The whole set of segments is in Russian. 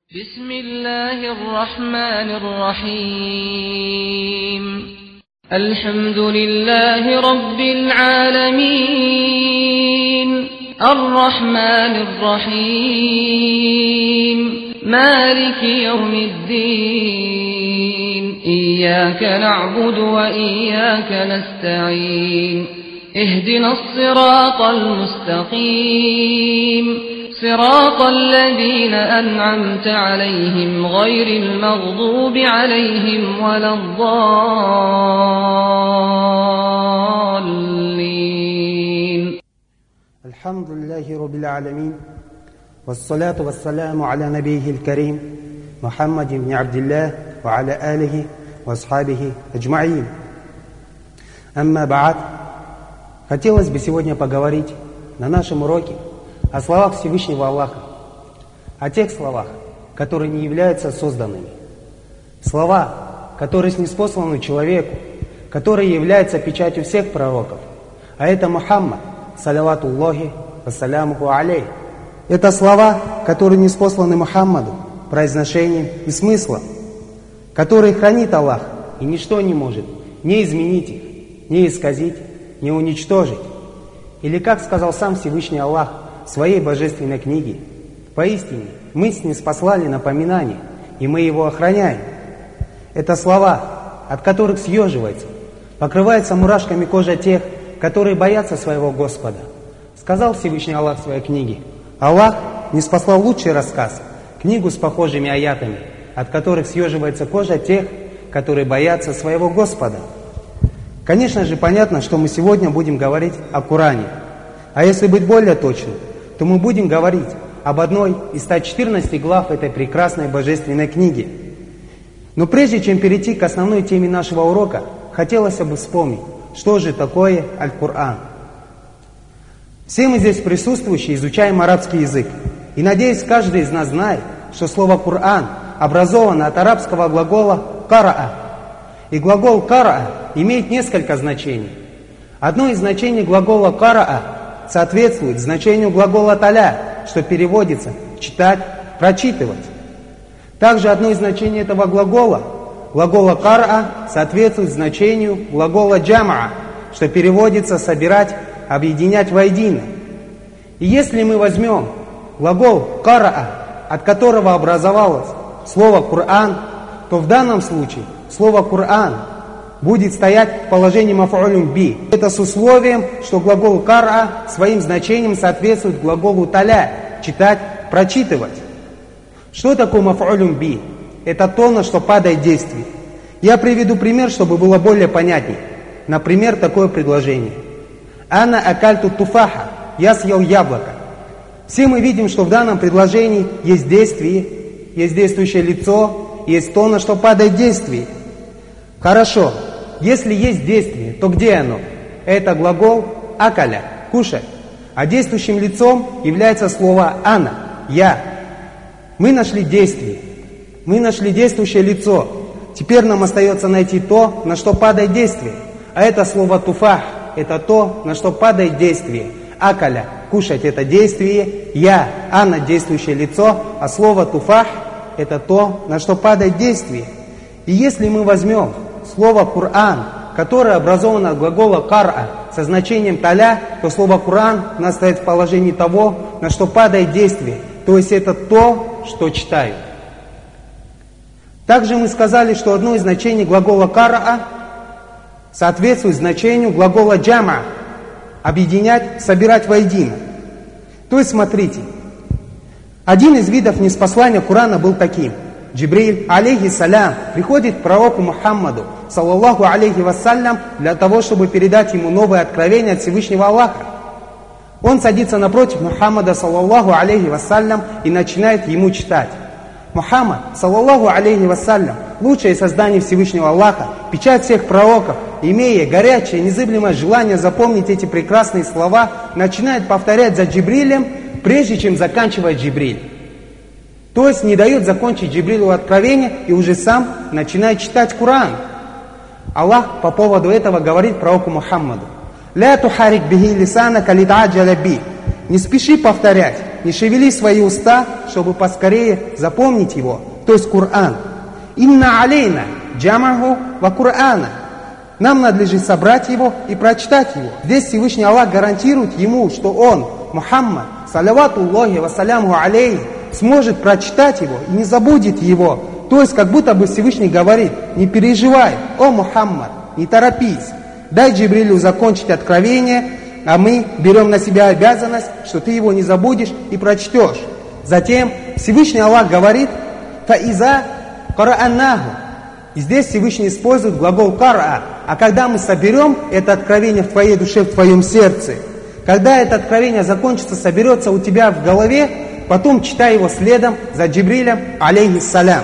بسم الله الرحمن الرحيم الحمد لله رب العالمين الرحمن الرحيم مالك يوم الدين إياك نعبد وإياك نستعين اهدنا الصراط المستقيم صراط الذين أنعمت عليهم غير المغضوب عليهم ولا الضالين. الحمد لله رب العالمين والصلاة والسلام على نبيه الكريم محمد بن عبد الله وعلى آله وأصحابه أجمعين. أما بعد, хотелось бы сегодня поговорить на нашем уроке о словах Всевышнего Аллаха, о тех словах, которые не являются созданными. Слова, которые ниспосланы человеку, которые являются печатью всех пророков. А это Мухаммад, салаватуллахи вассалямуху алейх. Это слова, которые ниспосланы Мухаммаду произношением и смыслом, которые хранит Аллах, и ничто не может не изменить их, не исказить, не уничтожить. Или как сказал сам Всевышний Аллах в своей божественной книге: поистине мы ниспослали напоминание, и мы его охраняем. Это слова, от которых съеживается, покрывается мурашками кожа тех, которые боятся своего Господа. Сказал Всевышний Аллах в своей книге: Аллах ниспослал лучший рассказ, книгу с похожими аятами, от которых съеживается кожа тех, которые боятся своего Господа. Конечно же, понятно, что мы сегодня будем говорить о Коране. А если быть более точным, то мы будем говорить об одной из 114 глав этой прекрасной божественной книги. Но прежде чем перейти к основной теме нашего урока, хотелось бы вспомнить, что же такое Аль-Кур'ан. Все мы здесь присутствующие изучаем арабский язык. И, надеюсь, каждый из нас знает, что слово «Кур'ан» образовано от арабского глагола «караа». И глагол «караа» имеет несколько значений. Одно из значений глагола «караа» соответствует значению глагола «таля», что переводится «читать», «прочитывать». Также одно из значений этого глагола «караа», соответствует значению глагола «джамаа», что переводится «собирать», «объединять воедино». И если мы возьмем глагол «караа», от которого образовалось слово «Кур'ан», то в данном случае слово «Кур'ан» будет стоять в положении маф'улюн би. Это с условием, что глагол «кар'a» своим значением соответствует глаголу «таля» – читать, прочитывать. Что такое маф'улюн би? Это то, на что падает действие. Я приведу пример, чтобы было более понятнее. Например, такое предложение: «Ана акальту туфаха» – «Я съел яблоко». Все мы видим, что в данном предложении есть действие, есть действующее лицо, есть то, на что падает действие. Хорошо, если есть действие, то где оно? Это глагол «акаля» – «кушать». А действующим лицом является слово «ана» – «я». Мы нашли действие, мы нашли действующее лицо. Теперь нам остается найти то, на что падает действие. А это слово «туфах» – это то, на что падает действие. «Акаля» – «кушать» – это действие, «я» – «ана» – действующее лицо, а слово «туфах» – это то, на что падает действие. И если мы возьмем слово «Кур'ан», которое образовано от глагола «кар'a» со значением «таля», то слово «Кур'ан» у нас стоит в положении того, на что падает действие, то есть это то, что читаю. Также мы сказали, что одно из значений глагола «кар'a» соответствует значению глагола «джама» – объединять, собирать воедино. То есть смотрите, один из видов ниспослания Корана был таким. Джибриль, алейхиссалям, приходит к пророку Мухаммаду, саллаллаху алейхи вассалям, для того, чтобы передать ему новое откровение от Всевышнего Аллаха. Он садится напротив Мухаммада, саллаллаху алейхи вассалям, и начинает ему читать. Мухаммад, саллаллаху алейхи вассалям, лучшее создание Всевышнего Аллаха, печать всех пророков, имея горячее, незыблемое желание запомнить эти прекрасные слова, начинает повторять за Джибрилем, прежде чем заканчивает Джибриль. То есть не дает закончить Джибрилю откровение и уже сам начинает читать Коран. Аллах по поводу этого говорит пророку Мухаммаду: «Ля тухарик бихи лисанака лита'аджаля би». Не спеши повторять, не шевели свои уста, чтобы поскорее запомнить его, то есть Коран. Инна алейна джамаху ва Корана. Нам надлежит собрать его и прочитать его. Здесь Всевышний Аллах гарантирует ему, что он, Мухаммад, салаватуллахи ва саляму алейхи, сможет прочитать его и не забудет его. То есть, как будто бы Всевышний говорит: не переживай, о Мухаммад, не торопись, дай Джибрилю закончить откровение, а мы берем на себя обязанность, что ты его не забудешь и прочтешь. Затем Всевышний Аллах говорит: «Фаиза карааннаху». И здесь Всевышний использует глагол «кара». А когда мы соберем это откровение в твоей душе, в твоем сердце, когда это откровение закончится, соберется у тебя в голове, потом читай его следом за Джибрилем, алейхиссалям.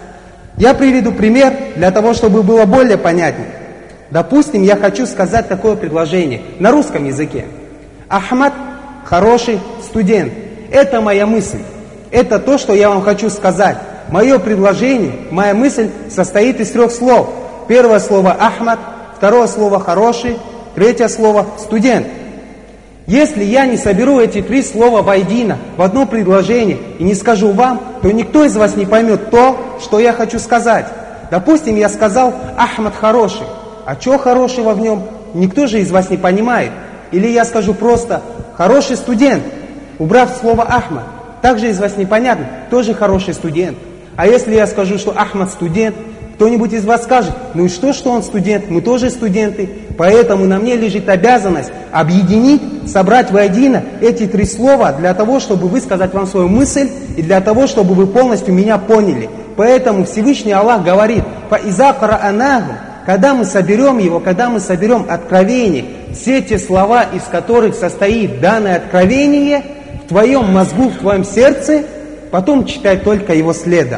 Я приведу пример для того, чтобы было более понятнее. Допустим, я хочу сказать такое предложение на русском языке. Ахмад хороший студент. Это моя мысль. Это то, что я вам хочу сказать. Мое предложение, моя мысль состоит из 3 слов. Первое слово Ахмад, второе слово хороший, третье слово студент. Если я не соберу эти 3 слова воедино в одно предложение и не скажу вам, то никто из вас не поймет то, что я хочу сказать. Допустим, я сказал Ахмад хороший. А что хорошего в нем, никто же из вас не понимает. Или я скажу просто хороший студент, убрав слово Ахмад. Также из вас непонятно, тоже хороший студент. А если я скажу, что Ахмад студент, кто-нибудь из вас скажет: ну и что он студент, мы тоже студенты. Поэтому на мне лежит обязанность объединить, собрать воедино эти 3 слова для того, чтобы высказать вам свою мысль и для того, чтобы вы полностью меня поняли. Поэтому Всевышний Аллах говорит: «Фаиза караанаху». Когда мы соберем его, когда мы соберем откровение, все те слова, из которых состоит данное откровение, в твоем мозгу, в твоем сердце, потом читай только его следом.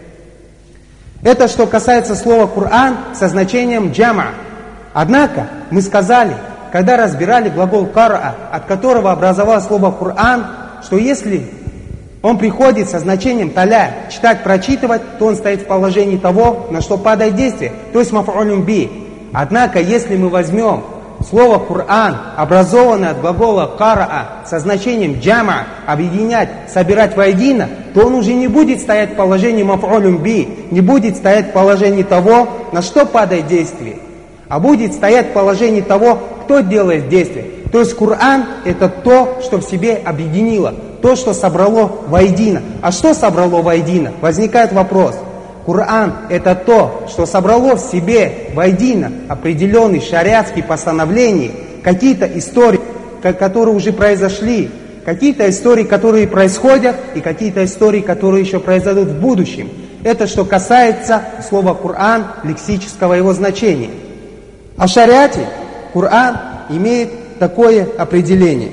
Это что касается слова Коран со значением джама. Однако мы сказали, когда разбирали глагол кара, от которого образовалось слово Коран, что если он приходит со значением таля, читать, прочитывать, то он стоит в положении того, на что падает действие, то есть маф'улюн би. Однако, если мы возьмем слово Коран, образованное от глагола караа, со значением джама, объединять, собирать воедино, то он уже не будет стоять в положении маф'улюн би, не будет стоять в положении того, на что падает действие, а будет стоять в положении того, кто делает действие. То есть Коран — это то, что в себе объединило, то, что собрало воедино. А что собрало воедино? Возникает вопрос. Коран — это то, что собрало в себе воедино определенные шариатские постановления, какие-то истории, которые уже произошли, какие-то истории, которые происходят, и какие-то истории, которые еще произойдут в будущем. Это что касается слова Коран, лексического его значения. О шариате Коран имеет такое определение.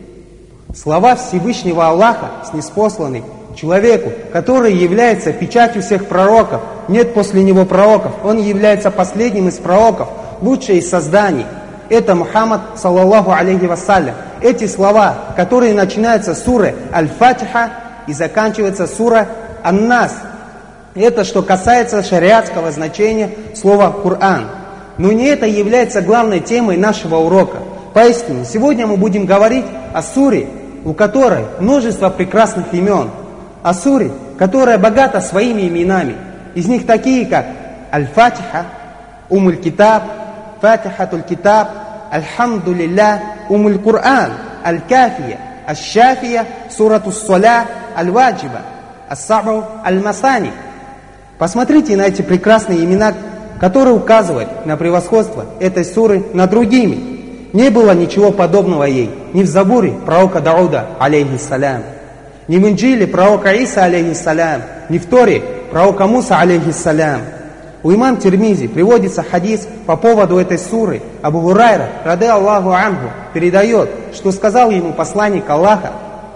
Слова Всевышнего Аллаха, снеспосланные человеку, который является печатью всех пророков. Нет после него пророков. Он является последним из пророков, лучший из созданий. Это Мухаммад, саллаллаху алейхи вассалям. Эти слова, которые начинаются с суры Аль-Фатиха и заканчиваются сура Ан-Нас. Это что касается шариатского значения слова Коран. Но не это является главной темой нашего урока. Поистине, сегодня мы будем говорить о суре, у которой множество прекрасных имен. О суре, которая богата своими именами. Из них такие, как Аль-Фатиха, Умуль-Китаб, Фатихатуль-Китаб, Альхамдулилля, Умуль-Кур'ан, Аль-Кафия, Аш-Шафия, Суратус-Соля, Аль-Ваджиба, Ас-Сабу, Аль-Масани. Посмотрите на эти прекрасные имена, которые указывают на превосходство этой суры над другими. Не было ничего подобного ей ни в Забуре пророка Дауда, алейхиссалям, ни в Инджиле пророка Иса, алейхиссалям, ни в Торе пророка Муса, алейхиссалям. У имам Тирмизи приводится хадис по поводу этой суры. Абу Гурайра, ради Аллаху анху, передает, что сказал ему посланник Аллаха: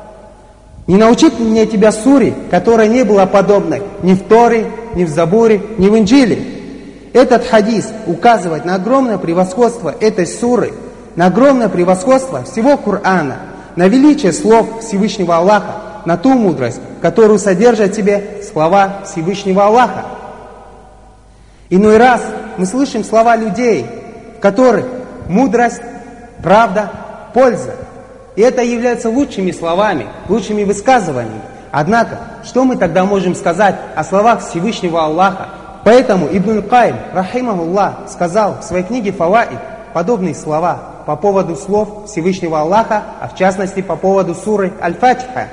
«Не научит мне тебя суре, которая не была подобной ни в Торе, ни в Забуре, ни в Инджиле». Этот хадис указывает на огромное превосходство этой суры, на огромное превосходство всего Корана, на величие слов Всевышнего Аллаха, на ту мудрость, которую содержат в себе слова Всевышнего Аллаха. Иной раз мы слышим слова людей, в которых мудрость, правда, польза. И это является лучшими словами, лучшими высказываниями. Однако, что мы тогда можем сказать о словах Всевышнего Аллаха? Поэтому Ибн Каим, рахимахуллах, сказал в своей книге «Фаваид» подобные слова по поводу слов Всевышнего Аллаха, а в частности по поводу суры Аль-Фатиха.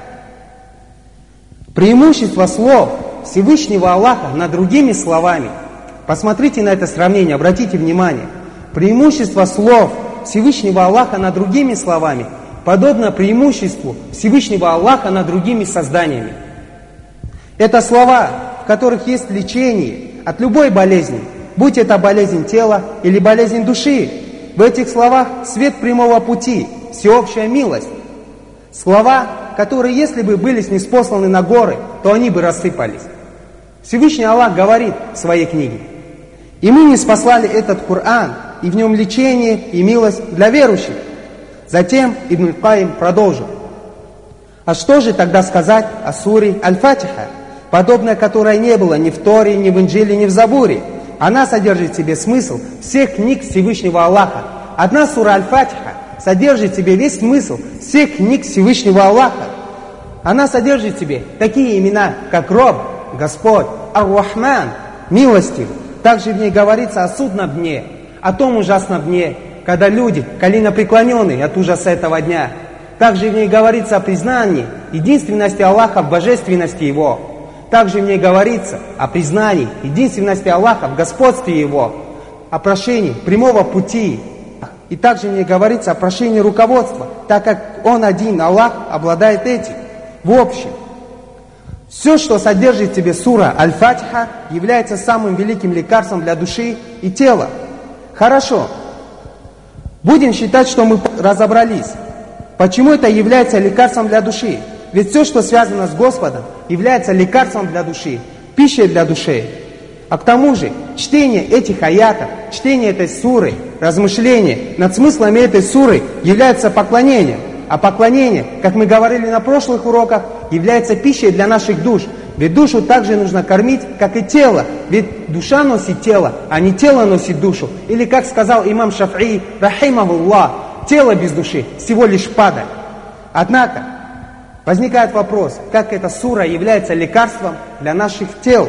Преимущество слов Всевышнего Аллаха над другими словами. Посмотрите на это сравнение, обратите внимание. Преимущество слов Всевышнего Аллаха над другими словами подобно преимуществу Всевышнего Аллаха над другими созданиями. Это слова, в которых есть лечение от любой болезни, будь это болезнь тела или болезнь души. В этих словах свет прямого пути, всеобщая милость. Слова, которые, если бы были ниспосланы на горы, то они бы рассыпались. Всевышний Аллах говорит в своей книге: «И мы ниспослали этот Коран, и в нем лечение и милость для верующих». Затем Ибн Каим продолжил: «А что же тогда сказать о суре Аль-Фатиха, подобное которой не было ни в Торе, ни в Инджиле, ни в Забуре? Она содержит в себе смысл всех книг Всевышнего Аллаха. Одна сура Аль-Фатиха содержит в себе весь смысл всех книг Всевышнего Аллаха. Она содержит в себе такие имена, как Роб, Господь, Ар-Рахман, милостивый. Также в ней говорится о судном дне, о том ужасном дне, когда люди коленопреклоненные от ужаса этого дня. Также в ней говорится о признании единственности Аллаха в божественности Его. Также в ней говорится о признании единственности Аллаха в господстве Его, о прошении прямого пути. И также в ней говорится о прошении руководства, так как Он один, Аллах, обладает этим. В общем, все, что содержит в себе сура Аль-Фатиха, является самым великим лекарством для души и тела. Хорошо. Будем считать, что мы разобрались. Почему это является лекарством для души? Ведь все, что связано с Господом, является лекарством для души, пищей для души. А к тому же, чтение этих аятов, чтение этой суры, размышление над смыслами этой суры является поклонением. А поклонение, как мы говорили на прошлых уроках, является пищей для наших душ. Ведь душу также нужно кормить, как и тело. Ведь душа носит тело, а не тело носит душу. Или, как сказал имам Шаф'и, рахимахуллах, тело без души всего лишь падаль. Однако, возникает вопрос, как эта сура является лекарством для наших тел.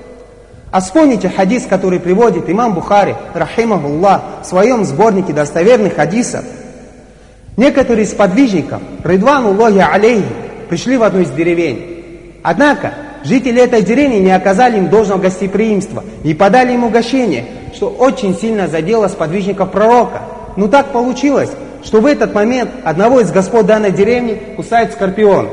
А вспомните хадис, который приводит имам Бухари, рахимахуллах, в своем сборнике достоверных хадисов. Некоторые из подвижников, ридвануллахи алейхи, пришли в одну из деревень. Однако, жители этой деревни не оказали им должного гостеприимства, не подали им угощение, что очень сильно задело сподвижников пророка. Но так получилось, что в этот момент одного из господ данной деревни кусает скорпион.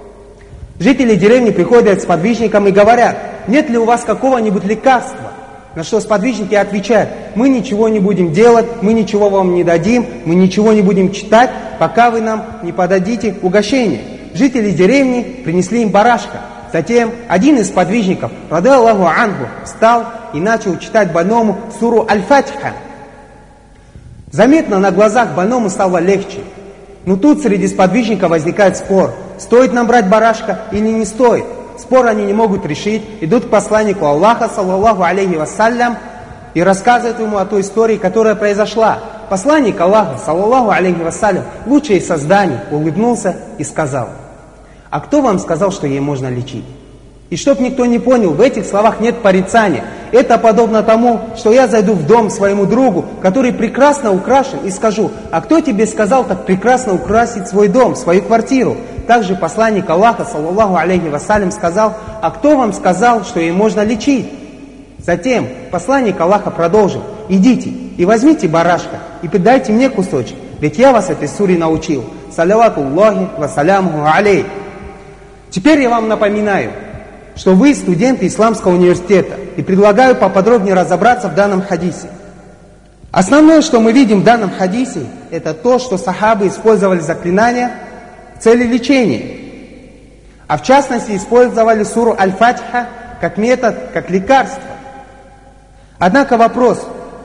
Жители деревни приходят к сподвижникам и говорят: нет ли у вас какого-нибудь лекарства? На что сподвижники отвечают: мы ничего не будем делать, мы ничего вам не дадим, мы ничего не будем читать, пока вы нам не подадите угощение. Жители деревни принесли им барашка. Затем один из сподвижников, радиаллаху анху, встал и начал читать больному суру Аль-Фатиха. Заметно на глазах больному стало легче. Но тут среди сподвижников возникает спор, стоит нам брать барашка или не стоит. Спор они не могут решить, идут к посланнику Аллаха, саллаллаху алейхи вассалям, и рассказывают ему о той истории, которая произошла. Посланник Аллаха, саллаллаху алейхи вассалям, лучшее из созданий, улыбнулся и сказал: а кто вам сказал, что ей можно лечить? И чтоб никто не понял, в этих словах нет порицания. Это подобно тому, что я зайду в дом своему другу, который прекрасно украшен, и скажу: а кто тебе сказал так прекрасно украсить свой дом, свою квартиру? Также посланник Аллаха, саллаллаху алейхи вассалям, сказал: а кто вам сказал, что ей можно лечить? Затем посланник Аллаха продолжил: идите и возьмите барашка и подайте мне кусочек, ведь я вас этой суре научил. Салаватуллахи вассалямуху алейх. Теперь я вам напоминаю, что вы студенты Исламского университета, и предлагаю поподробнее разобраться в данном хадисе. Основное, что мы видим в данном хадисе, это то, что сахабы использовали заклинания в цели лечения. А в частности, использовали суру Аль-Фатиха как метод, как лекарство. Однако вопрос: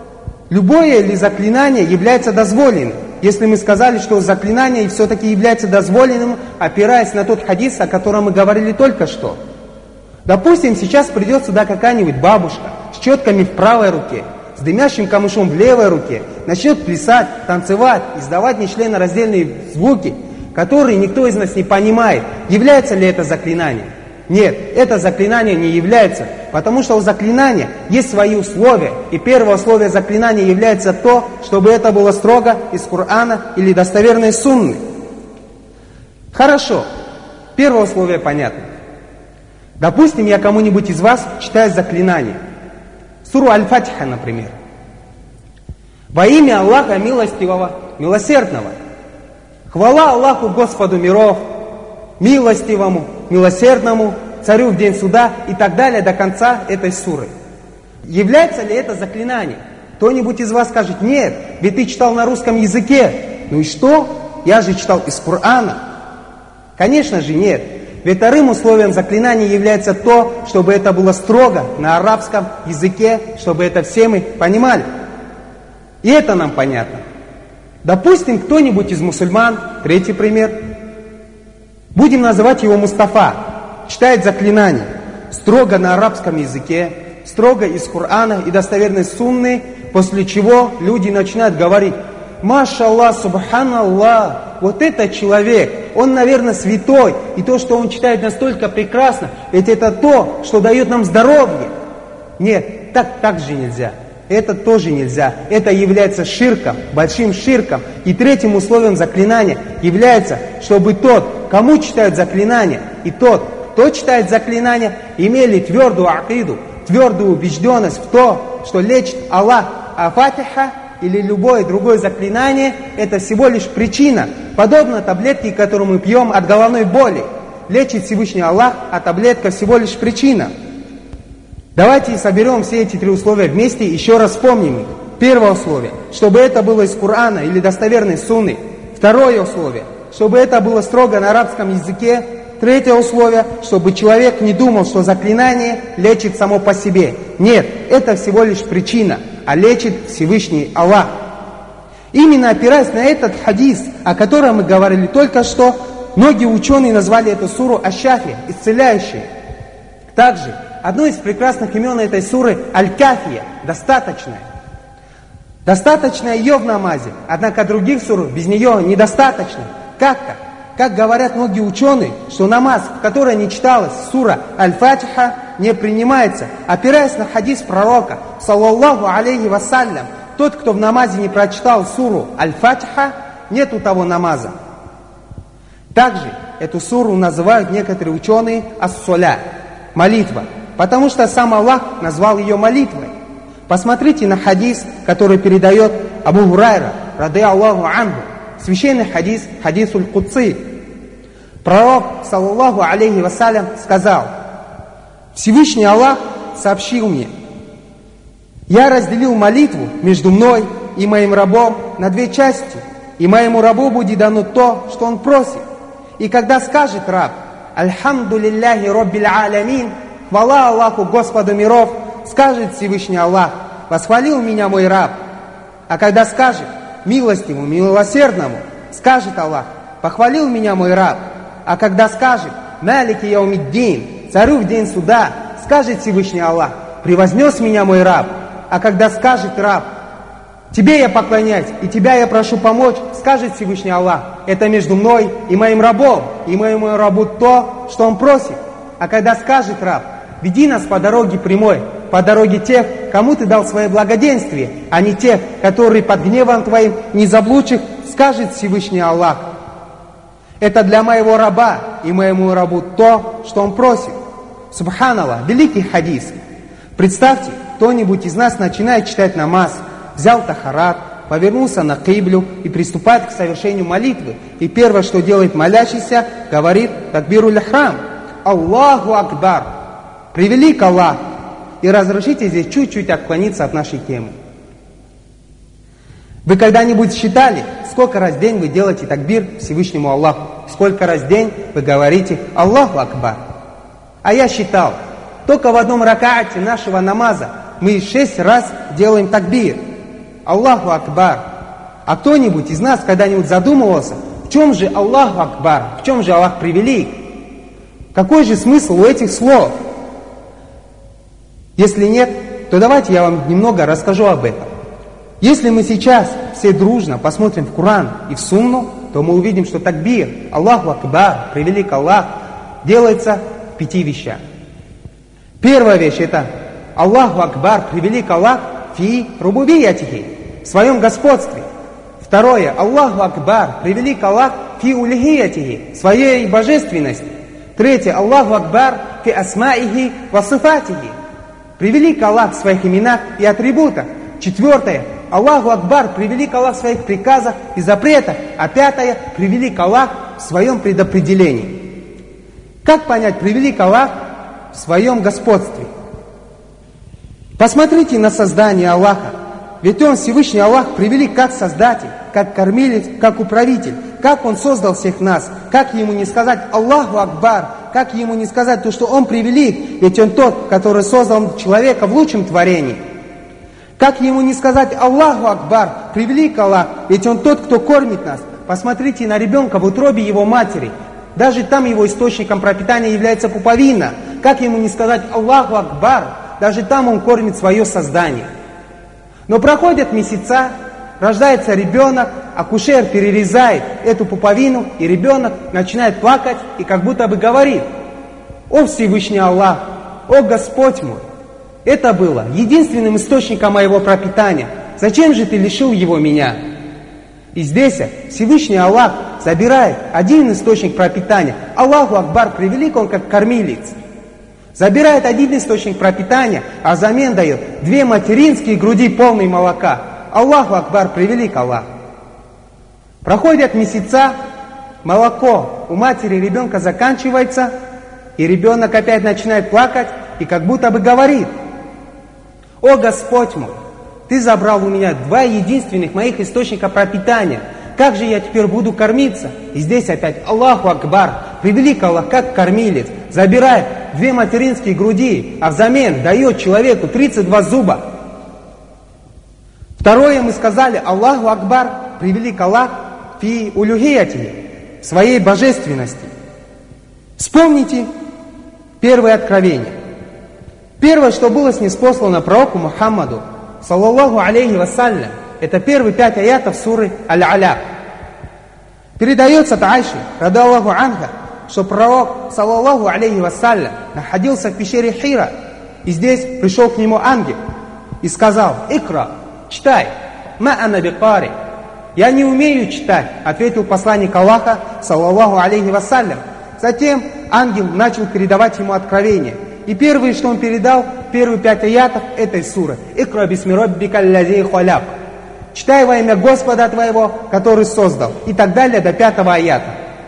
любое ли заклинание является дозволенным? Если мы сказали, что заклинание все-таки является дозволенным, опираясь на тот хадис, о котором мы говорили только что. Допустим, сейчас придет сюда какая-нибудь бабушка с четками в правой руке, с дымящим камышом в левой руке, начнет плясать, танцевать, издавать нечленораздельные звуки. которые никто из нас не понимает, является ли это заклинание. Нет, это заклинание не является, потому что у заклинания есть свои условия. И первое условие заклинания является то, чтобы это было строго из Корана или достоверной сунны. Хорошо, первое условие понятно. Допустим, я кому-нибудь из вас читаю заклинание. Суру Аль-Фатиха, например. Во имя Аллаха Милостивого, Милосердного. Хвала Аллаху Господу миров, Милостивому, Милосердному, Царю в день суда и так далее до конца этой суры. Является ли это заклинание? Кто-нибудь из вас скажет: нет, ведь ты читал на русском языке. Ну и что? Я же читал из Корана. Конечно же нет. Ведь вторым условием заклинания является то, чтобы это было строго на арабском языке, чтобы это все мы понимали. И это нам понятно. Допустим, кто-нибудь из мусульман, третий пример, будем называть его Мустафа, читает заклинание строго на арабском языке, строго из Корана и достоверной сунны, после чего люди начинают говорить: «Машаллах, субханаллах, вот этот человек, он, наверное, святой, и то, что он читает, настолько прекрасно, ведь это то, что дает нам здоровье». Нет, так же нельзя. Это тоже нельзя. Это является ширком, большим ширком. И третьим условием заклинания является, чтобы тот, кому читают заклинания, и тот, кто читает заклинания, имели твердую акиду, твердую убежденность в то, что лечит Аллах. А Фатиха или любое другое заклинание – это всего лишь причина, подобно таблетке, которую мы пьем от головной боли. Лечит Всевышний Аллах, а таблетка всего лишь причина. Давайте соберем все эти три условия вместе и еще раз вспомним их. Первое условие, чтобы это было из Корана или достоверной сунны. Второе условие, чтобы это было строго на арабском языке. Третье условие, чтобы человек не думал, что заклинание лечит само по себе. Нет, это всего лишь причина, а лечит Всевышний Аллах. Именно опираясь на этот хадис, о котором мы говорили только что, многие ученые назвали эту суру Аш-Шафия, исцеляющая. Также одно из прекрасных имен этой суры Аль-Кафия, достаточное. Достаточно ее в намазе, однако других сур без нее недостаточно. Как так? Как говорят многие ученые, что намаз, в который не читалась сура Аль-Фатиха, не принимается, опираясь на хадис пророка, саллаллаху алейхи вассалям, тот, кто в намазе не прочитал суру Аль-Фатиха, нет у того намаза. Также эту суру называют некоторые ученые ас-соля, молитва, потому что сам Аллах назвал ее молитвой. Посмотрите на хадис, который передает Абу Хурайра, ради Аллаху анху, священный хадис, хадисуль Кудси. Пророк, саллаллаху алейхи вассалям, сказал: Всевышний Аллах сообщил мне: я разделил молитву между мной и моим рабом на две части, и моему рабу будет дано то, что он просит. И когда скажет раб: Альхамду лилляхи роббил алямин, хвала Аллаху Господу миров, скажет Всевышний Аллах: восхвалил меня мой раб. А когда скажет: милостивому, милосердному, скажет Аллах: похвалил меня мой раб. А когда скажет: малики яумиддин, царю в день суда, скажет Всевышний Аллах: превознес меня мой раб. А когда скажет раб: тебе я поклоняюсь и тебя я прошу помочь, скажет Всевышний Аллах: это между мной и моим рабом, и моему рабу то, что он просит. А когда скажет раб: веди нас по дороге прямой, по дороге тех, кому ты дал свое благоденствие, а не тех, которые под гневом твоим не заблудших, скажет Всевышний Аллах: это для моего раба и моему рабу то, что он просит. Субханаллах, великий хадис. Представьте, кто-нибудь из нас начинает читать намаз, взял тахарат, повернулся на киблю и приступает к совершению молитвы. И первое, что делает молящийся, говорит такбируль ихрам: Аллаху Акбар, превелик Аллах. И разрешите здесь чуть-чуть отклониться от нашей темы. Вы когда-нибудь считали, сколько раз в день вы делаете такбир Всевышнему Аллаху? Сколько раз в день вы говорите Аллаху Акбар? А я считал, только в одном ракаате нашего намаза мы 6 раз делаем такбир. Аллаху Акбар. А кто-нибудь из нас когда-нибудь задумывался, в чем же Аллаху Акбар? В чем же Аллах превелик? Какой же смысл у этих слов? Если нет, то давайте я вам немного расскажу об этом. Если мы сейчас все дружно посмотрим в Коран и в Сунну, то мы увидим, что такбир, Аллаху Акбар, превелик Аллах, делается в 5 вещах. Первая вещь это Аллаху Акбар, превелик Аллах, фи рубубиятихи, в своем господстве. Второе, Аллаху Акбар, превелик Аллах, фи улихиятихи, в своей божественности. Третье, Аллаху Акбар, фи асмаихи ва сифатихи, превелик Аллах в своих именах и атрибутах. Четвертое, Аллаху Акбар, превелик Аллах в своих приказах и запретах. А пятое, превелик Аллах в своем предопределении. Как понять превелик Аллах в своем господстве? Посмотрите на создание Аллаха. Ведь Он, Всевышний Аллах, превелик как Создатель, как Кормилец, как Управитель. Как Он создал всех нас. Как Ему не сказать Аллаху Акбар, как Ему не сказать то, что Он превелик, ведь Он тот, который создал человека в лучшем творении. Как Ему не сказать Аллаху Акбар, превелик Аллах, ведь Он тот, кто кормит нас. Посмотрите на ребенка в утробе его матери. Даже там его источником пропитания является пуповина. Как Ему не сказать Аллаху Акбар, даже там Он кормит свое создание. Но проходят месяца, рождается ребенок, акушер перерезает эту пуповину, и ребенок начинает плакать и как будто бы говорит: «О Всевышний Аллах, о Господь мой, это было единственным источником моего пропитания. Зачем же Ты лишил его меня?» И здесь Всевышний Аллах забирает один источник пропитания. Аллаху Акбар, превелик Он как кормилец. Забирает один источник пропитания, а взамен дает 2 материнские груди полные молока. Аллаху Акбар, превелик Аллах. Проходят месяца, молоко у матери ребенка заканчивается, и ребенок опять начинает плакать и как будто бы говорит: «О Господь мой, Ты забрал у меня 2 единственных моих источника пропитания. Как же я теперь буду кормиться?» И здесь опять Аллаху Акбар, превелик Аллах как кормилец, забирает 2 материнские груди, а взамен дает человеку 32 зуба. Второе мы сказали Аллаху Акбар, превелик Аллах фи улюхиятихи, в своей божественности. Вспомните первое откровение. Первое, что было ниспослано пророку Мухаммаду, саллаллаху алейхи вассалям, это первые 5 аятов суры Аль-Аля. Передается от Айши, радаллаху анха, что пророк, саллаллаху алейхи вассалям, находился в пещере Хира, и здесь пришел к нему ангел и сказал: «Икра, читай, ма ана бикари». «Я не умею читать», ответил посланник Аллаха, саллаллаху алейхи вассалям. Затем ангел начал передавать ему откровение. И первое, что он передал, первые 5 аятов этой суры: «Икра бисми раббика аллази халяк». «Читай во имя Господа твоего, который создал». И так далее до 5 аята.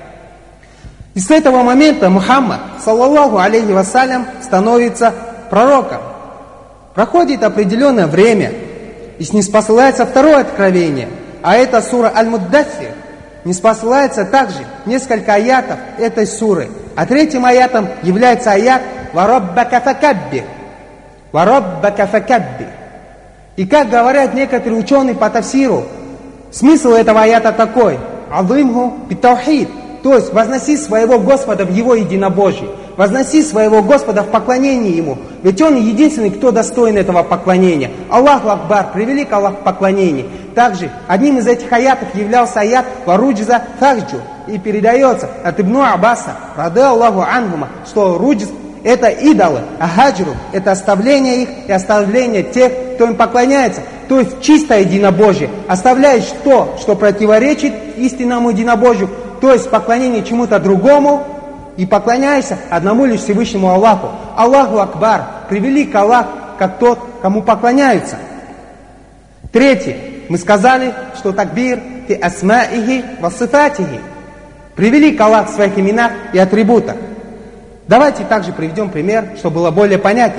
И с этого момента Мухаммад, саллаллаху алейхи вассалям, становится пророком. Проходит определенное время, и ниспосылается второе откровение, а это сура Аль-Муддассир. Ниспосылается также несколько аятов этой суры. А 3-м аятом является аят «Вараббака факаббир». «Вараббака факаббир». И как говорят некоторые ученые по тафсиру, смысл этого аята такой: «Азимху битаухид», то есть возноси своего Господа в Его единобожие, возноси своего Господа в поклонении Ему, ведь Он единственный, кто достоин этого поклонения. Аллаху Акбар, превелик Аллах в поклонении. Также одним из этих аятов являлся аят «Варуджза фахджу», и передается от Ибн Аббаса, рады Аллаху анхума, что руджз — это идолы, а хаджру — это оставление их и оставление тех, кто им поклоняется. То есть чистое единобожие. Оставляешь то, что противоречит истинному единобожию, то есть поклонение чему-то другому, и поклоняешься одному лишь Всевышнему Аллаху. Аллаху Акбар, превелик Аллах, как тот, кому поклоняются. 3. Мы сказали, что такбир фи асмаихи ва сифатихи, превелик Аллах в своих именах и атрибутах. Давайте также приведем пример, чтобы было более понятнее.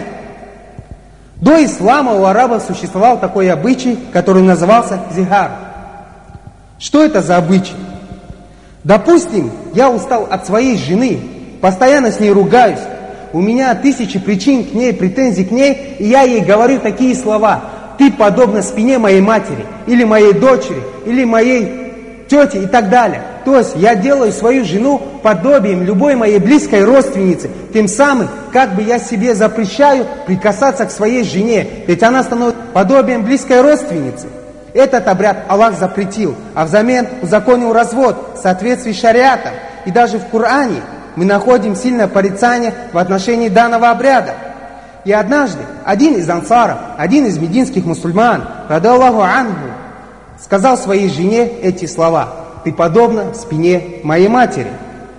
До ислама у арабов существовал такой обычай, который назывался зихар. Что это за обычай? Допустим, я устал от своей жены, постоянно с ней ругаюсь, у меня 1000 причин к ней, претензий к ней, и я ей говорю такие слова: «Ты подобна спине моей матери, или моей дочери, или моей тете» и так далее. То есть я делаю свою жену подобием любой моей близкой родственницы, тем самым как бы я себе запрещаю прикасаться к своей жене, ведь она становится подобием близкой родственницы. Этот обряд Аллах запретил, а взамен узаконил развод в соответствии с шариатом. И даже в Коране мы находим сильное порицание в отношении данного обряда. И однажды один из ансаров, один из мединских мусульман, ради Аллаху анху, сказал своей жене эти слова: «Ты подобна спине моей матери».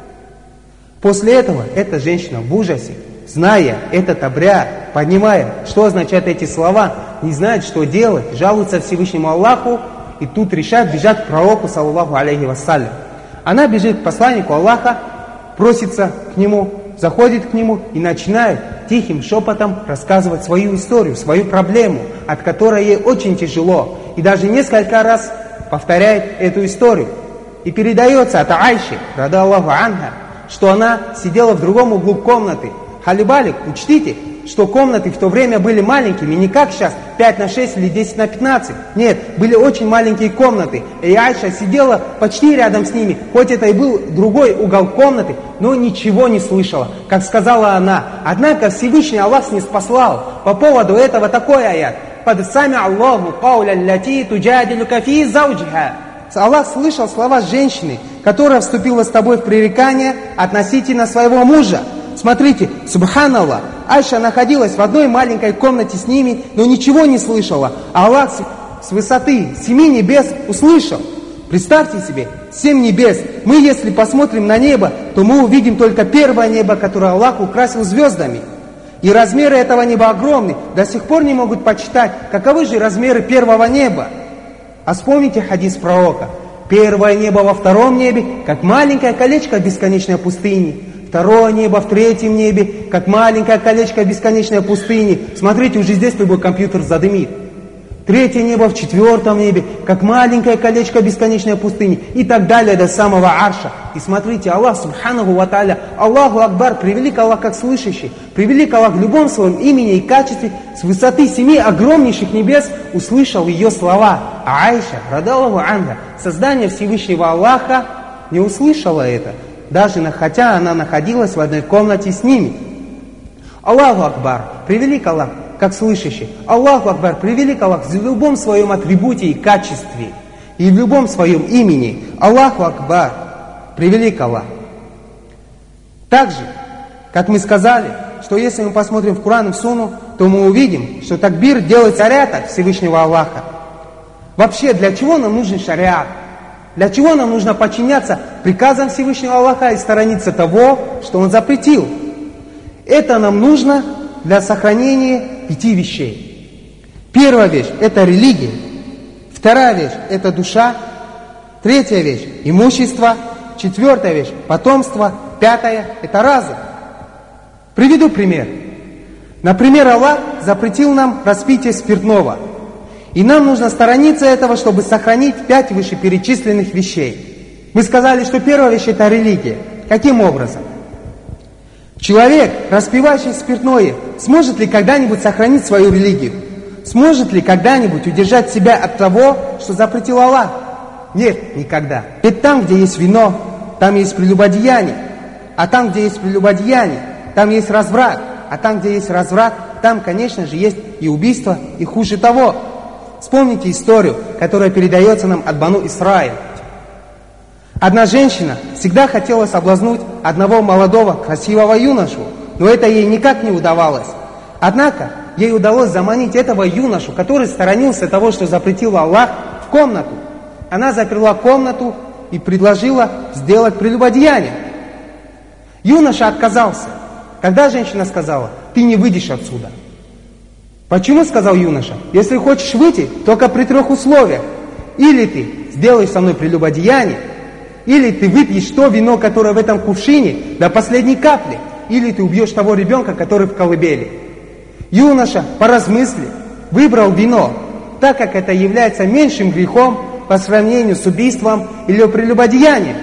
После этого эта женщина в ужасе, зная этот обряд, понимая, что означают эти слова, не знает, что делать, жалуется Всевышнему Аллаху и тут решает бежать к пророку, саллаллаху алейхи вассалям. Она бежит к посланнику Аллаха, просится к нему, заходит к нему и начинает тихим шепотом рассказывать свою историю, свою проблему, от которой ей очень тяжело. И даже несколько раз повторяет эту историю. И передается от Айши, ради Аллаху анха, что она сидела в другом углу комнаты. Халибалик, учтите, что комнаты в то время были маленькими, не как сейчас, 5 на 6 или 10 на 15. Нет, были очень маленькие комнаты. И Айша сидела почти рядом с ними, хоть это и был другой угол комнаты, но ничего не слышала. Как сказала она, однако Всевышний Аллах ниспослал по поводу этого такой аят. «Под сами Аллаху кауля лати туджадилука фи зауджиха». Аллах слышал слова женщины, которая вступила с тобой в пререкание относительно своего мужа. Смотрите, субханаллах, Айша находилась в одной маленькой комнате с ними, но ничего не слышала. А Аллах с высоты 7 небес услышал. Представьте себе, 7 небес. Мы, если посмотрим на небо, то мы увидим только первое небо, которое Аллах украсил звездами. И размеры этого неба огромны. До сих пор не могут почитать, каковы же размеры первого неба. А вспомните хадис пророка. Первое небо во втором небе, как маленькое колечко в бесконечной пустыне. Второе небо в третьем небе, как маленькое колечко в бесконечной пустыне. Смотрите, уже здесь любой компьютер задымит. Третье небо в четвертом небе, как маленькое колечко в бесконечной пустыне. И так далее до самого арша. И смотрите, Аллах, субханаху ва тааля, Аллаху Акбар, превелик Аллах как слышащий, превелик Аллах в любом своем имени и качестве, с высоты 7 огромнейших небес услышал ее слова. А Айша, ради Аллаху анха, создание Всевышнего Аллаха, не услышала это, даже хотя она находилась в одной комнате с ними. Аллаху Акбар, превелик Аллах как слышащий. Аллаху Акбар, превелик Аллах в любом своем атрибуте и качестве, и в любом своем имени. Аллаху Акбар, превелик Аллах. Также, как мы сказали, что если мы посмотрим в Коран и в Сунну, то мы увидим, что такбир делает шариат от Всевышнего Аллаха. Вообще, для чего нам нужен шариат? Для чего нам нужно подчиняться приказам Всевышнего Аллаха и сторониться того, что Он запретил? Это нам нужно для сохранения 5 вещей. Первая вещь – это религия. Вторая вещь – это душа. Третья вещь – имущество. Четвертая вещь – потомство. Пятая – это разум. Приведу пример. Например, Аллах запретил нам распитие спиртного. И нам нужно сторониться этого, чтобы сохранить 5 вышеперечисленных вещей. Мы сказали, что первая вещь – это религия. Каким образом? Человек, распивающий спиртное, сможет ли когда-нибудь сохранить свою религию? Сможет ли когда-нибудь удержать себя от того, что запретил Аллах? Нет, никогда. Ведь там, где есть вино, там есть прелюбодеяние. А там, где есть прелюбодеяние, там есть разврат. А там, где есть разврат, там, конечно же, есть и убийство, и хуже того. Вспомните историю, которая передается нам от Бану Исраиль. Одна женщина всегда хотела соблазнуть одного молодого, красивого юношу, но это ей никак не удавалось. Однако ей удалось заманить этого юношу, который сторонился того, что запретил Аллах, в комнату. Она заперла комнату и предложила сделать прелюбодеяние. Юноша отказался. Когда женщина сказала: «Ты не выйдешь отсюда». Почему, сказал юноша? «Если хочешь выйти, только при 3 условиях. Или ты сделаешь со мной прелюбодеяние, или ты выпьешь то вино, которое в этом кувшине, до последней капли, или ты убьешь того ребенка, который в колыбели». Юноша, поразмыслив, выбрал вино, так как это является меньшим грехом по сравнению с убийством или прелюбодеянием.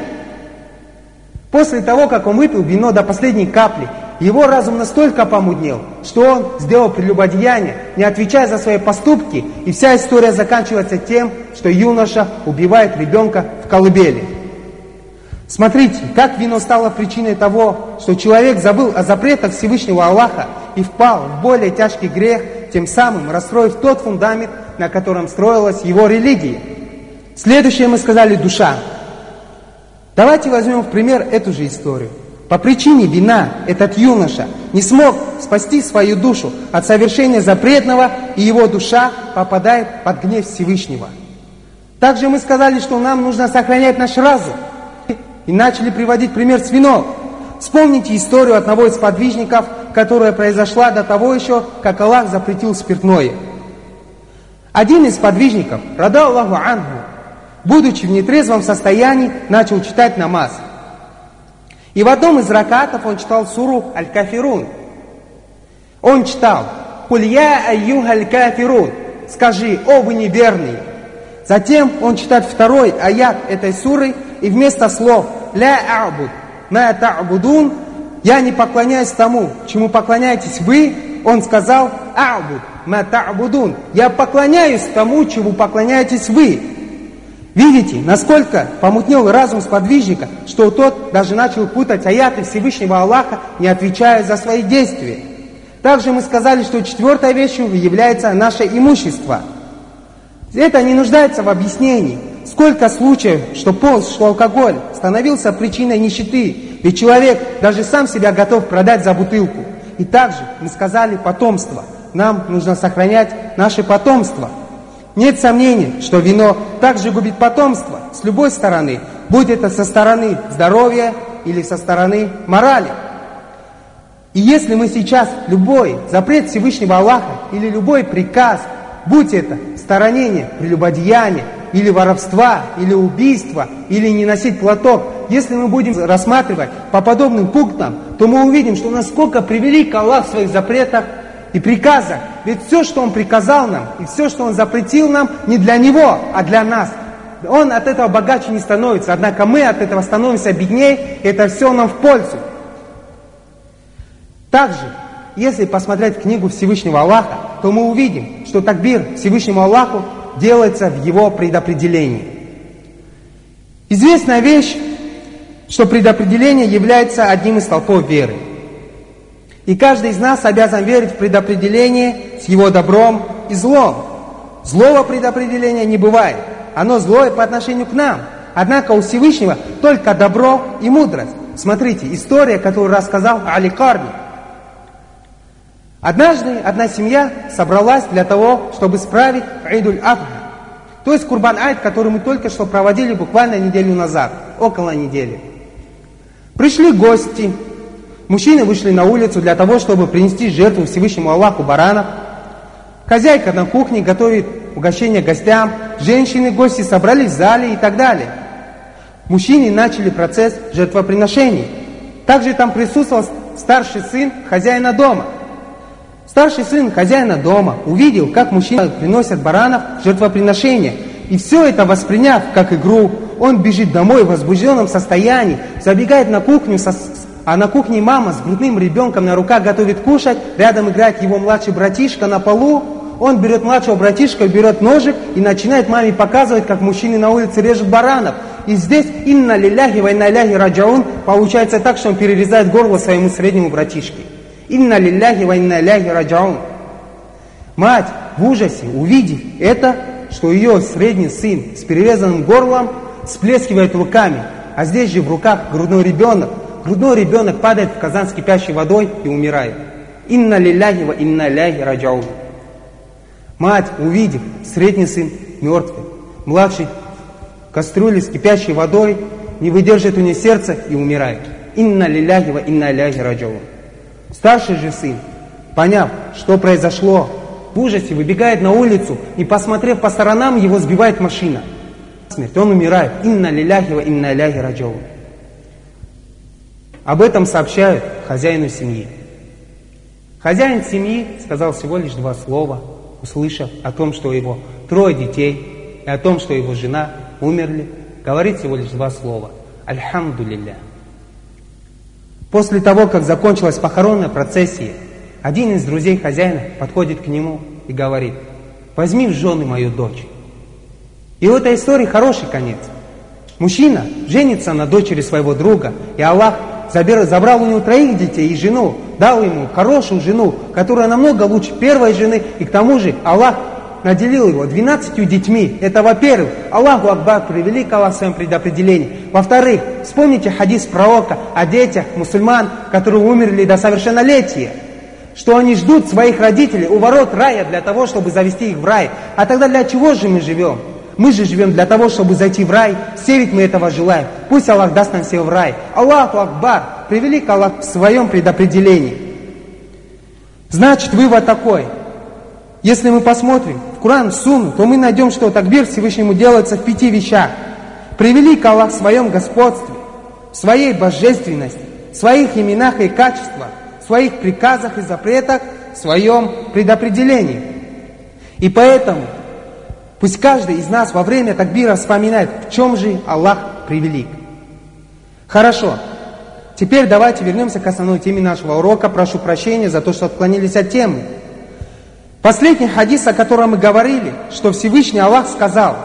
После того, как он выпил вино до последней капли, его разум настолько помутнел, что он сделал прелюбодеяние, не отвечая за свои поступки, и вся история заканчивается тем, что юноша убивает ребенка в колыбели. Смотрите, как вино стало причиной того, что человек забыл о запретах Всевышнего Аллаха и впал в более тяжкий грех, тем самым расстроив тот фундамент, на котором строилась его религия. Следующее мы сказали — душа. Давайте возьмем в пример эту же историю. По причине вина этот юноша не смог спасти свою душу от совершения запретного, и его душа попадает под гнев Всевышнего. Также мы сказали, что нам нужно сохранять наш разум, и начали приводить пример с вином. Вспомните историю одного из подвижников, которая произошла до того еще, как Аллах запретил спиртное. Один из подвижников, рада Аллаху анху, будучи в нетрезвом состоянии, начал читать намаз. И в одном из ракатов он читал суру Аль-Кафирун. Он читал: «Куль я айюхаль кафирун», «Скажи, о вы неверные». Затем он читает второй аят этой суры, и вместо слов «Ля а'буд ма та'будун», «Я не поклоняюсь тому, чему поклоняетесь вы», он сказал «А'буд ма та'будун», «Я поклоняюсь тому, чему поклоняетесь вы». Видите, насколько помутнел разум сподвижника, что тот даже начал путать аяты Всевышнего Аллаха, не отвечая за свои действия. Также мы сказали, что четвертой вещью является наше имущество. Это не нуждается в объяснении. Сколько случаев, что пост, что алкоголь становился причиной нищеты, ведь человек даже сам себя готов продать за бутылку. И также мы сказали потомство. Нам нужно сохранять наше потомство. Нет сомнений, что вино также губит потомство с любой стороны, будь это со стороны здоровья или со стороны морали. И если мы сейчас любой запрет Всевышнего Аллаха или любой приказ, будь это сторонение прелюбодеяния, или воровства, или убийства, или не носить платок, если мы будем рассматривать по подобным пунктам, то мы увидим, что насколько превелик Аллах в своих запретах и приказах. Ведь все, что Он приказал нам, и все, что Он запретил нам, не для Него, а для нас. Он от этого богаче не становится, однако мы от этого становимся беднее, и это все нам в пользу. Также, если посмотреть книгу Всевышнего Аллаха, то мы увидим, что такбир Всевышнему Аллаху делается в Его предопределении. Известная вещь, что предопределение является одним из столпов веры. И каждый из нас обязан верить в предопределение с его добром и злом. Злого предопределения не бывает. Оно злое по отношению к нам. Однако у Всевышнего только добро и мудрость. Смотрите, история, которую рассказал Али Карни. Однажды одна семья собралась для того, чтобы справить Идуль-Адха. То есть Курбан-Айд, который мы только что проводили буквально неделю назад, около недели. Пришли гости. Мужчины вышли на улицу для того, чтобы принести жертву Всевышнему Аллаху баранов. Хозяйка на кухне готовит угощение гостям. Женщины, гости собрались в зале и так далее. Мужчины начали процесс жертвоприношений. Также там присутствовал старший сын хозяина дома. Старший сын хозяина дома увидел, как мужчины приносят баранов в жертвоприношение. И все это восприняв как игру, он бежит домой в возбужденном состоянии, забегает на кухню, а на кухне мама с грудным ребенком на руках готовит кушать, рядом играет его младший братишка на полу. Он берет младшего братишка, берет ножик и начинает маме показывать, как мужчины на улице режут баранов. И здесь «Инна лилляхи ва инна иляйхи раджаун» получается так, что он перерезает горло своему среднему братишке. «Инна лилляхи ва инна иляйхи раджаун». Мать в ужасе, увидев это, что ее средний сын с перерезанным горлом всплескивает руками, а здесь же в руках грудной ребенок. Грудной ребенок падает в казан с кипящей водой и умирает. «Инна лилляхи ва инна иляйхи раджаун». Мать, увидев средний сын мертвый, младший в кастрюле с кипящей водой, не выдержит у нее сердце и умирает. «Инна лилляхи ва инна иляйхи раджаун». Старший же сын, поняв, что произошло, в ужасе выбегает на улицу и, посмотрев по сторонам, его сбивает машина. Смерть, он умирает. «Инна лилляхи ва инна иляйхи раджаун». Об этом сообщают хозяину семьи. Хозяин семьи сказал всего лишь 2 слова, услышав о том, что его 3 детей, и о том, что его жена умерли, говорит всего лишь 2 слова. «Альхамдулилля». После того, как закончилась похоронная процессия, один из друзей хозяина подходит к нему и говорит: «Возьми в жены мою дочь». И у этой истории хороший конец. Мужчина женится на дочери своего друга, и Аллах забрал у него 3 детей и жену, дал ему хорошую жену, которая намного лучше первой жены, и к тому же Аллах наделил его 12 детьми. Это, во-первых, Аллаху Акбар, превелик Аллах в своем предопределении. Во-вторых, вспомните хадис пророка о детях мусульман, которые умерли до совершеннолетия, что они ждут своих родителей у ворот рая для того, чтобы завести их в рай. А тогда для чего же мы живем? Мы же живем для того, чтобы зайти в рай. Все ведь мы этого желаем. Пусть Аллах даст нам все в рай. Аллаху Акбар, превелик Аллах в своем предопределении. Значит, вывод такой. Если мы посмотрим в Коран, в Сунну, то мы найдем, что такбир Всевышнему делается в 5 вещах. Превелик Аллах в своем господстве, в своей божественности, в своих именах и качествах, в своих приказах и запретах, в своем предопределении. И поэтому пусть каждый из нас во время такбира вспоминает, в чем же Аллах превелик. Хорошо. Теперь давайте вернемся к основной теме нашего урока. Прошу прощения за то, что отклонились от темы. Последний хадис, о котором мы говорили, что Всевышний Аллах сказал: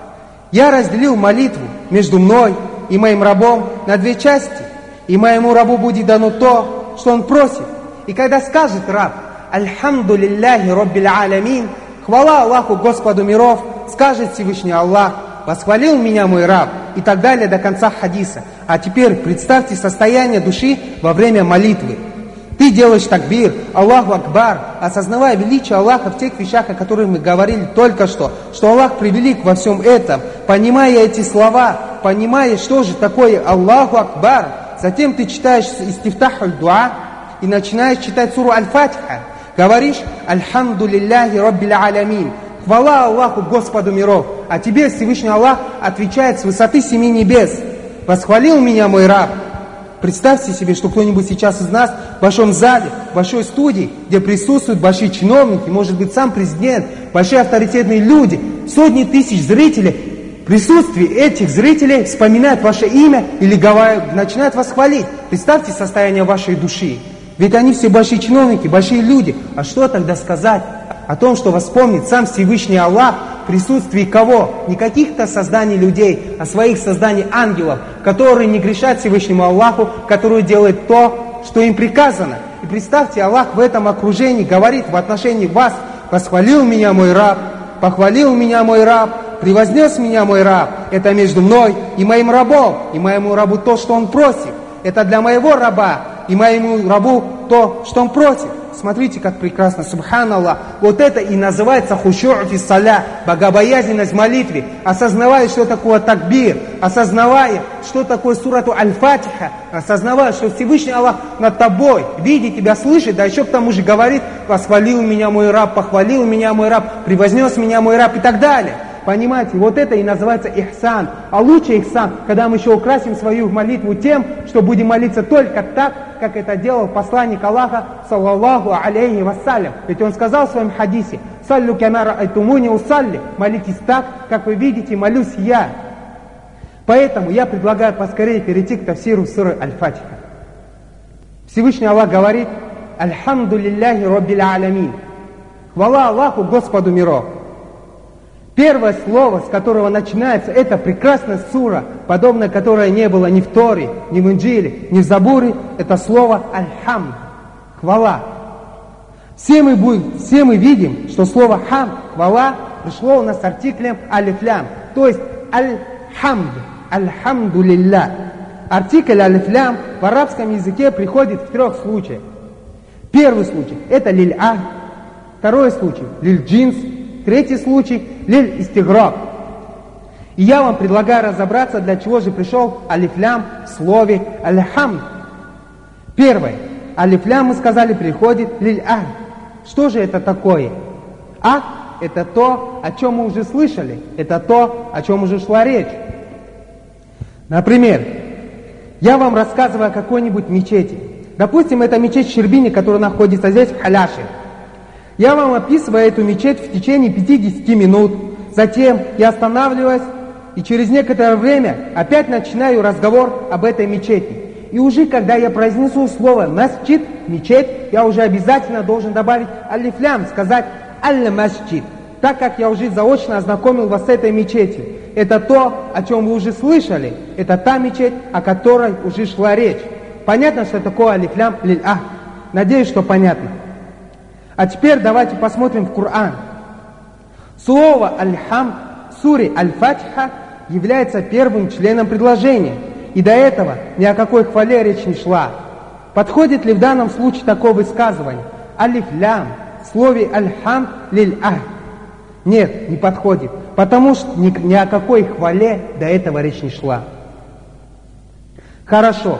«Я разделил молитву между мной и моим рабом на 2 части, и моему рабу будет дано то, что он просит. И когда скажет раб: Альхамду лилляхи роббил алямин, хвала Аллаху Господу миров, скажет Всевышний Аллах: восхвалил меня мой раб», и так далее до конца хадиса. А теперь представьте состояние души во время молитвы. Ты делаешь такбир, Аллаху Акбар, осознавая величие Аллаха в тех вещах, о которых мы говорили только что Аллах превелик во всем этом, понимая эти слова, понимая, что же такое Аллаху Акбар. Затем ты читаешь истифтах аль-дуа и начинаешь читать суру Аль-Фатиха. Говоришь: «Альхамду лилляхи роббил алямин», хвала Аллаху Господу миров. А тебе Всевышний Аллах отвечает с высоты 7 небес: «Восхвалил меня мой раб». Представьте себе, что кто-нибудь сейчас из нас в большом зале, в большой студии, где присутствуют большие чиновники, может быть сам президент, большие авторитетные люди, сотни тысяч зрителей, в присутствии этих зрителей вспоминают ваше имя или начинают вас хвалить. Представьте состояние вашей души. Ведь они все большие чиновники, большие люди. А что тогда сказать о том, что вспомнит сам Всевышний Аллах в присутствии кого? Не каких-то созданий людей, а своих созданий ангелов, которые не грешат Всевышнему Аллаху, которые делают то, что им приказано. И представьте, Аллах в этом окружении говорит в отношении вас: «Восхвалил меня мой раб, похвалил меня мой раб, превознес меня мой раб». Это между мной и моим рабом, и моему рабу то, что он просит. Это для моего раба и моему рабу то, что он просит. Смотрите, как прекрасно, субханаллах. Вот это и называется хушу'у фи саля, богобоязненность в молитве. Осознавая, что такое такбир, осознавая, что такое сурату Аль-Фатиха, осознавая, что Всевышний Аллах над тобой, видит тебя, слышит, да еще к тому же говорит: «Восхвалил меня мой раб, похвалил меня мой раб, превознес меня мой раб» и так далее. Понимаете, вот это и называется ихсан. А лучший ихсан, когда мы еще украсим свою молитву тем, что будем молиться только так, как это делал посланник Аллаха, саллаллаху алейхи вассалям. Ведь он сказал в своем хадисе: «Саллю кама раайтумуни усалли», молитесь так, как вы видите, молюсь я. Поэтому я предлагаю поскорее перейти к тафсиру суры Аль-Фатиха. Всевышний Аллах говорит: «Альхамду лилляхи роббил алямин», хвала Аллаху Господу миров. Первое слово, с которого начинается эта прекрасная сура, подобное которое не было ни в Торе, ни в Инджиле, ни в Забуре, это слово «аль-хамд», хвала. Все мы видим, что слово «хамд», хвала, пришло у нас с артиклем «алифлям», то есть «аль-хамд», «аль-хамду лилля». Артикль «алифлям» в арабском языке приходит в 3 случаях. Первый случай – это «лиль-ахд», второй случай – «лиль-джинс», третий случай – «лиль-истиграк». И я вам предлагаю разобраться, для чего же пришел алифлям в слове «аль-хамд». Первое. Алифлям, мы сказали, приходит «лиль-ахд». Что же это такое? Ахд – это то, о чем мы уже слышали. Это то, о чем уже шла речь. Например, я вам рассказываю о какой-нибудь мечети. Допустим, это мечеть в Щербине, которая находится здесь, в Халяше. Я вам описываю эту мечеть в течение 50 минут. Затем я останавливаюсь и через некоторое время опять начинаю разговор об этой мечети. И уже когда я произнесу слово «масджид», мечеть, я уже обязательно должен добавить алифлям, сказать «аль-масджид», так как я уже заочно ознакомил вас с этой мечетью. Это то, о чем вы уже слышали. Это та мечеть, о которой уже шла речь. понятно, что такое алиф-лям лиль-ах? Надеюсь, что понятно. А теперь давайте посмотрим в Коран. Слово аль-хамд в суре Аль-Фатиха является первым членом предложения. И до этого ни о какой хвале речь не шла. Подходит ли в данном случае такое высказывание? Алиф-лям в слове аль-хамд лиль-ах? Нет, не подходит. Потому что ни о какой хвале до этого речь не шла. Хорошо.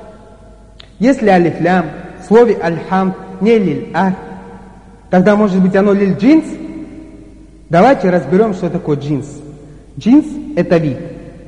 Если алиф-лям в слове аль-хамд не лиль-ах, тогда может быть оно лиль-джинс? Давайте разберем, что такое джинс. Джинс – это вид.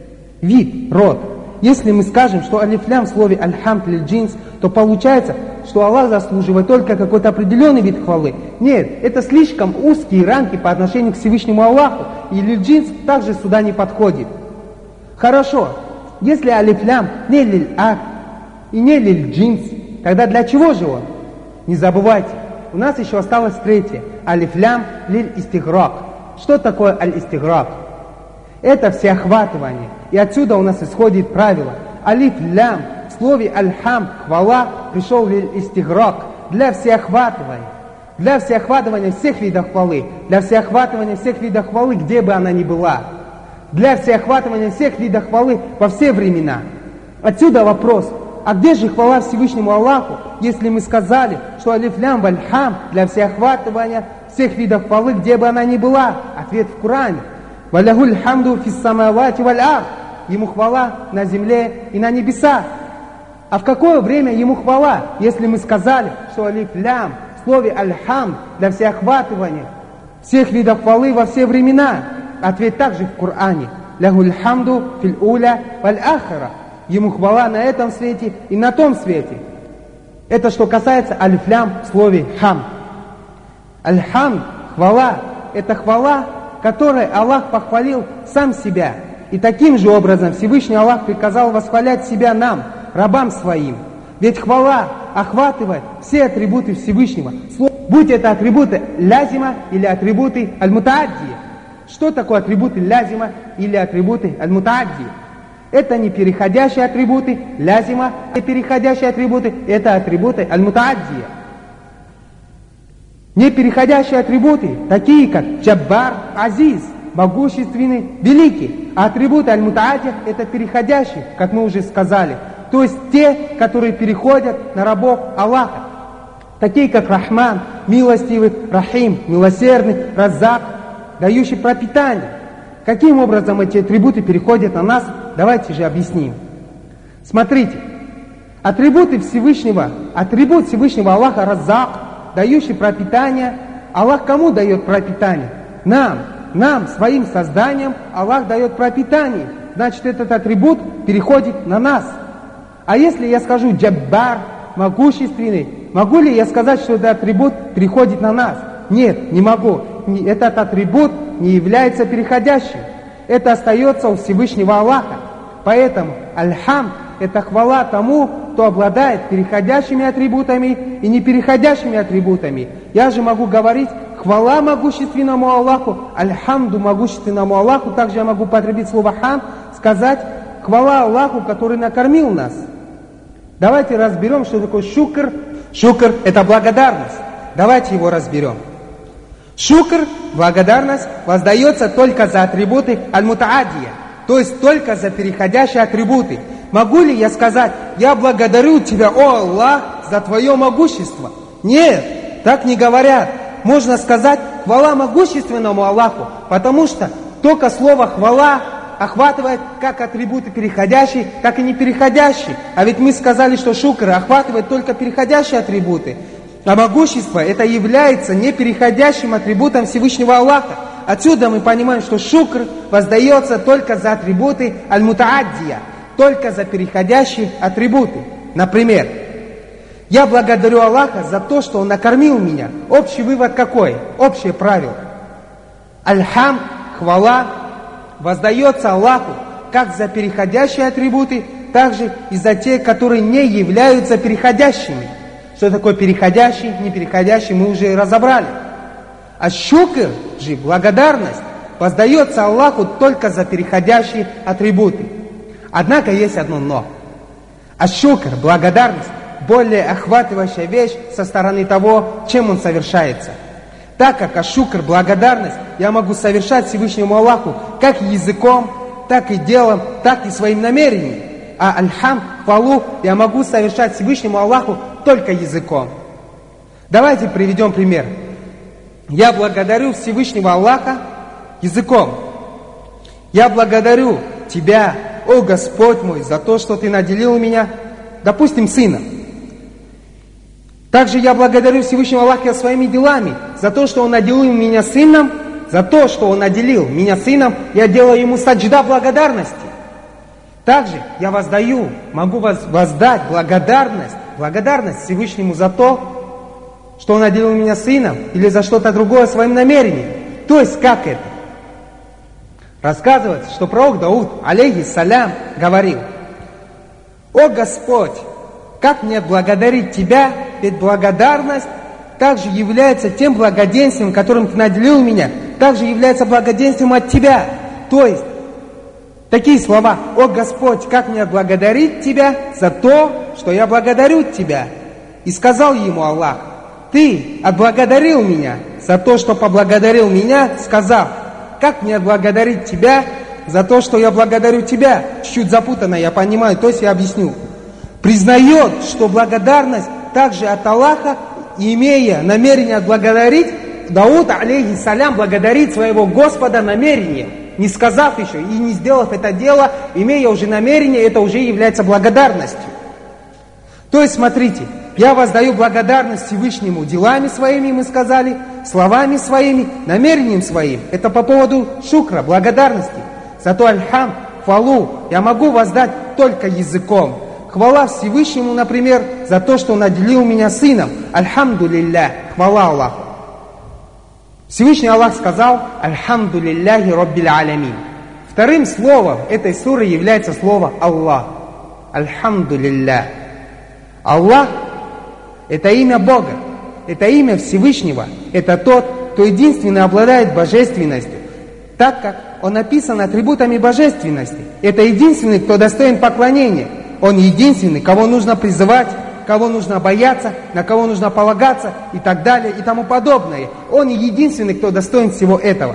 Вид, род. Если мы скажем, что алиф-лям в слове аль-хамд лиль-джинс, то получается, что Аллах заслуживает только какой-то определенный вид хвалы. Нет, это слишком узкие рамки по отношению к Всевышнему Аллаху, и лиль-джинс также сюда не подходит. Хорошо, если алиф-лям не лиль-ах и не лиль-джинс, тогда для чего же он? Не забывайте, у нас еще осталось третье. Алиф-лям лиль-истиграк. Что такое аль-истиграк? Это всеохватывание. И отсюда у нас исходит правило. Алиф-лям в слове аль-хамд, хвала, пришел лиль-истиграк, для всеохватывания. Для всеохватывания всех видов хвалы. Для всеохватывания всех видов хвалы, где бы она ни была. Для всеохватывания всех видов хвалы во все времена. Отсюда вопрос. А где же хвала Всевышнему Аллаху, если мы сказали, что алиф-лям валь-хам для всеохватывания всех видов хвалы, где бы она ни была? Ответ в Коране. Валягуль хамду фис самавати валь ард. Ему хвала на земле и на небесах. А в какое время ему хвала, если мы сказали, что алиф-лям в слове аль-хам для всеохватывания всех видов хвалы во все времена? Ответ также в Коране. Лягуль хамду фил уля валь ахара. Ему хвала на этом свете и на том свете. Это что касается алиф-лям в слове хам. Аль-хам, хвала, это хвала, которой Аллах похвалил сам себя. И таким же образом Всевышний Аллах приказал восхвалять себя нам, рабам своим. Ведь хвала охватывает все атрибуты Всевышнего. Будь это атрибуты лязима или атрибуты аль-мутааддия. Что такое атрибуты лязима или атрибуты аль-мутааддия? Это не переходящие атрибуты лязима, а переходящие атрибуты – это атрибуты аль-мутааддия. Непереходящие атрибуты, такие как джаббар, азиз, могущественный, великий. А атрибуты аль-мутааддия – это переходящие, как мы уже сказали. То есть те, которые переходят на рабов Аллаха. Такие как Рахман, милостивый, Рахим, милосердный, Раззак, дающий пропитание. Каким образом эти атрибуты переходят на нас? Давайте же объясним. Смотрите, атрибут Всевышнего Аллаха Раззак, дающий пропитание. Аллах кому дает пропитание? Нам, своим созданием Аллах дает пропитание. Значит, этот атрибут переходит на нас. А если я скажу джаббар, могущественный, могу ли я сказать, что этот атрибут переходит на нас? Нет, не могу. Этот атрибут не является переходящим. Это остается у Всевышнего Аллаха. Поэтому аль-хам – это хвала тому, кто обладает переходящими атрибутами и непереходящими атрибутами. Я же могу говорить хвала могущественному Аллаху, аль-хамду могущественному Аллаху. Также я могу потребить слово хам, сказать хвала Аллаху, который накормил нас. Давайте разберем, что такое шукр. Шукр – это благодарность. Давайте его разберем. Шукр, благодарность, воздается только за атрибуты аль-мутааддия, то есть только за переходящие атрибуты. Могу ли я сказать, я благодарю тебя, о Аллах, за твое могущество? Нет, так не говорят. Можно сказать хвала могущественному Аллаху, потому что только слово хвала охватывает как атрибуты переходящие, так и непереходящие. А ведь мы сказали, что шукр охватывает только переходящие атрибуты. А могущество это является непереходящим атрибутом Всевышнего Аллаха. Отсюда мы понимаем, что шукр воздается только за атрибуты аль-мутааддия, только за переходящие атрибуты. Например, я благодарю Аллаха за то, что Он накормил меня. Общий вывод какой? Общее правило. Аль-хам, хвала, воздается Аллаху как за переходящие атрибуты, так же и за те, которые не являются переходящими. Что такое переходящий, непереходящий, мы уже разобрали. А шукр же, благодарность, воздается Аллаху только за переходящие атрибуты. Однако есть одно но. Аш-шукр, благодарность, более охватывающая вещь со стороны того, чем он совершается. Так как аш-шукр, благодарность, я могу совершать Всевышнему Аллаху как языком, так и делом, так и своим намерением. А аль-хамд, хвалу, я могу совершать Всевышнему Аллаху только языком. Давайте приведем пример. Я благодарю Всевышнего Аллаха языком. Я благодарю Тебя, о Господь мой, за то, что Ты наделил меня, допустим, сыном. Также я благодарю Всевышнего Аллаха своими делами, за то, что Он наделил меня сыном, за то, что Он наделил меня сыном, я делаю Ему саджда благодарности. Также я могу воздать благодарность Всевышнему за то, что Он наделил меня сыном, или за что-то другое своим намерением. То есть, как это? Рассказывается, что пророк Дауд, алейхиссалям, говорил: «О Господь, как мне благодарить Тебя, ведь благодарность также является тем благоденствием, которым Ты наделил меня, также является благоденствием от Тебя». То есть, такие слова: «О Господь, как мне благодарить Тебя за то, что я благодарю Тебя». И сказал ему Аллах: «Ты отблагодарил меня за то, что поблагодарил меня, сказав: как мне отблагодарить Тебя за то, что я благодарю Тебя». Чуть-чуть запутанно, я понимаю, то есть я объясню. Признает, что благодарность также от Аллаха, имея намерение отблагодарить, Дауд, алейхиссалям, благодарит своего Господа намерением, не сказав еще и не сделав это дело, имея уже намерение, это уже является благодарностью. То есть, смотрите, я воздаю благодарность Всевышнему делами своими, мы сказали, словами своими, намерением своим. Это по поводу шукра, благодарности. Зато аль-хамд, хвалу я могу воздать только языком. Хвала Всевышнему, например, за то, что Он наделил меня сыном. Альхамду лилля, хвала Аллаху. Всевышний Аллах сказал: «Альхамду лилляхи роббил алямин». Вторым словом этой суры является слово «Аллах». Альхамду лилля. Аллах — это имя Бога, это имя Всевышнего, это тот, кто единственный обладает божественностью, так как Он написан атрибутами божественности. Это единственный, кто достоин поклонения. Он единственный, кого нужно призывать, кого нужно бояться, на кого нужно полагаться и так далее и тому подобное. Он единственный, кто достоин всего этого.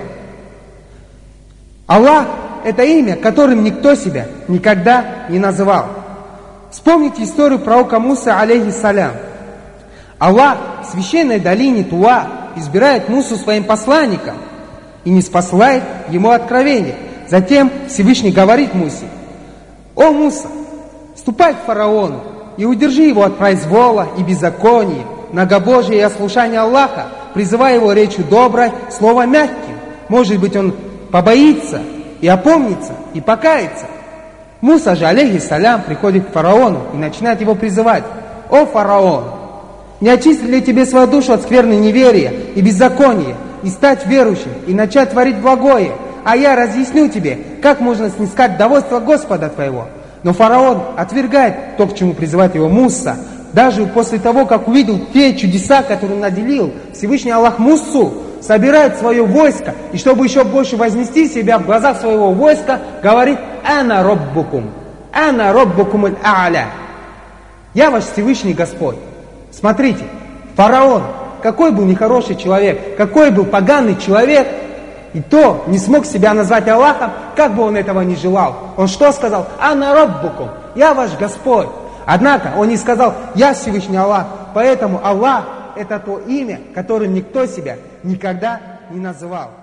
Аллах — это имя, которым никто себя никогда не называл. Вспомните историю пророка Мусы, алейхиссалям. Аллах в священной долине Туа избирает Мусу своим посланником и не спосылает ему откровение. Затем Всевышний говорит Мусе: «О Муса, ступай к фараону и удержи его от произвола и беззакония, многобожия и ослушания Аллаха, призывая его речью доброй, словом мягким. Может быть, он побоится и опомнится и покается». Муса же, алейхиссалям, приходит к фараону и начинает его призывать: «О фараон, не очистить ли тебе свою душу от скверны неверия и беззакония, и стать верующим, и начать творить благое? А я разъясню тебе, как можно снискать довольство Господа твоего». Но фараон отвергает то, к чему призывает его Муса, даже после того, как увидел те чудеса, которые он наделил. Всевышний Аллах Мусу собирает свое войско, и чтобы еще больше вознести себя в глазах своего войска, говорит: «Ана роббукум аль-а'ля». Я ваш Всевышний Господь. Смотрите, фараон, какой был нехороший человек, какой был поганый человек, и то не смог себя назвать Аллахом, как бы он этого не желал. Он что сказал? «Ана роббукум», я ваш Господь. Однако он не сказал: «Я Всевышний Аллах». Поэтому Аллах — это то имя, которым никто себя никогда не называл.